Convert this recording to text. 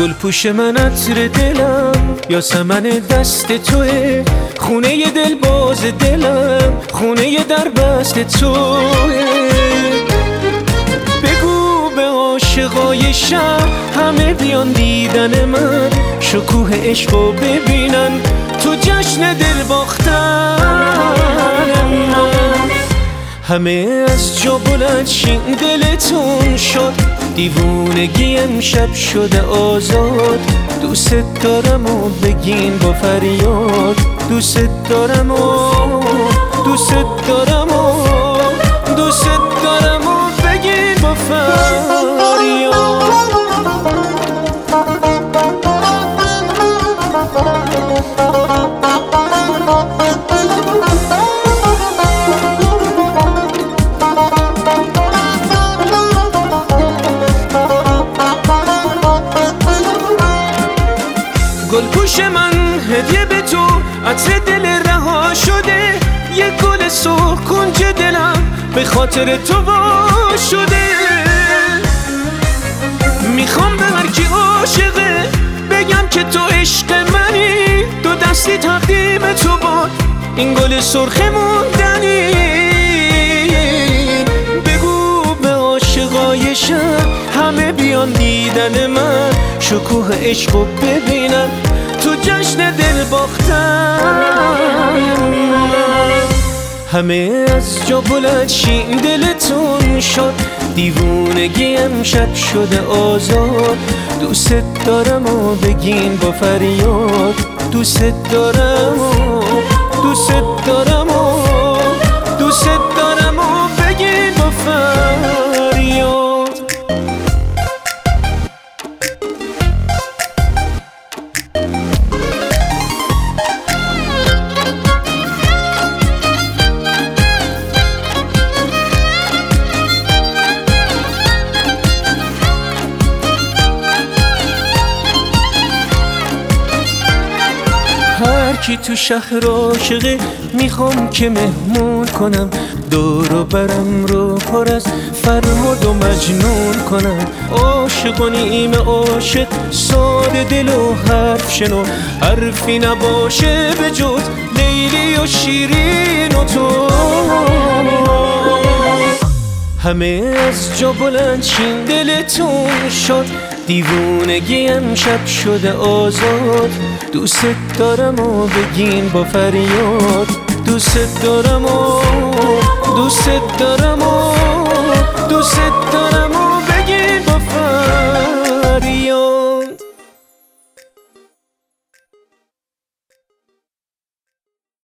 گل پوش من عطر دلم یا سمن دست توه، خونه ی دل باز دلم خونه ی در بست توه. بگو به عاشقای شهر همه بیان دیدن من، شکوه عشقو ببینن تو جشن دل باختن من. همه از جا بلند شین دلتون شد، دیوونگی امشب شده آزاد. دوست دارم و بگین با فریاد، دوست دارم و دوست دارم و دوست دارم و بگین با فریاد. گل پوش من هدیه به تو، عطر دل رها شده، یه گل سرخ کنج دلم به خاطر تو وا شده. میخوام به هر کی عاشقه بگم که تو عشق منی، دو دستی تقدیم تو باد این گل سرخ موندنی. بگو به عاشقای شهر همه بیان دیدن من، شکوه عشقو ببینن تو جشن دل باختن. همه از جا بلند شین دلتون شد، دیوونگی امشب شده آزاد. دوست دارم و بگین با فریاد، دوست دارم و دوست دارم و دوست دارم و بگین با فریاد. هر کی تو شهر عاشقه میخوام که مهمون کنم، دور و برم رو پر از فرمود و مجنون کنم. عاشق و نیم عاشق ساده دل و حرف شنو، حرفی نباشه به جز لیلی و شیرین و تو. همه از جا بلند شین دلتون شد، دیوونگی امشب شده آزاد. دوست دارم و بگین با فریاد، دوست دارم و دوست دارم و دوست دارم و